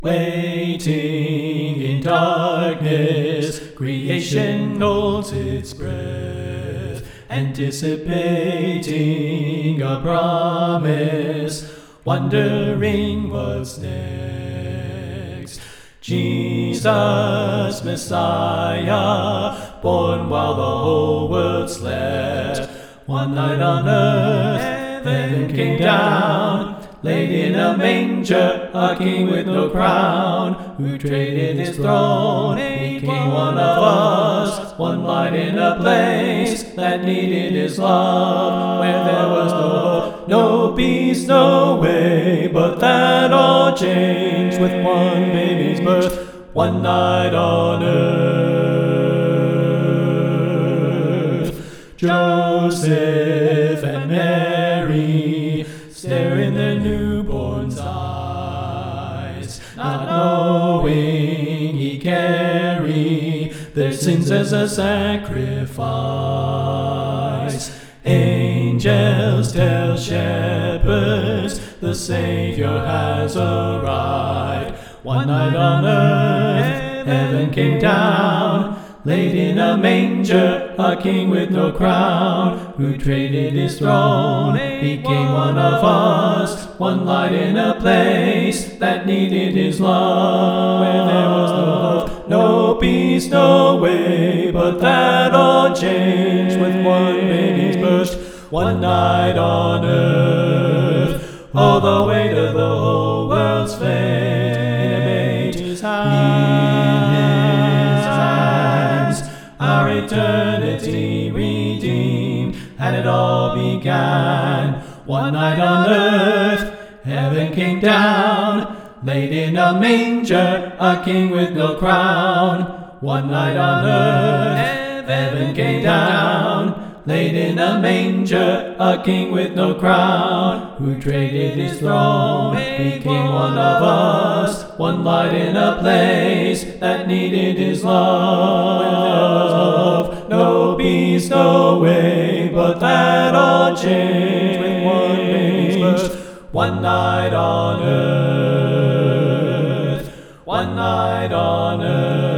Waiting in darkness, creation holds its breath, anticipating a promise, wondering what's next. Jesus, Messiah, born while the whole world slept. One night on earth, heaven came down, laid in a manger, a king with no crown, who traded his throne, became one of us, one light in a place that needed his love, where there was no hope, no peace, no way, but that all changed with one baby's birth, one night on earth. Joseph and Mary stare in their newborn's eyes, not knowing he carried their sins as a sacrifice. Angels tell shepherds the Savior has arrived. One night on earth, heaven came down, laid in a manger, a king with no crown, who traded his throne, became one of us, one light in a place that needed his love, where there was no hope, no peace, no way, but that all changed with one baby's birth, one night on earth. Oh, the weight of the whole world's fate in a baby's hands, our eternity redeemed, and it all began. One night on earth, heaven came down, laid in a manger, a king with no crown. One night on earth, heaven came down, laid in a manger, a king with no crown, who traded his throne, became one of us, one light in a place that needed his love, where there was no hope, no peace, no way, but that all changed with one baby's birth, one night on earth, one night on earth.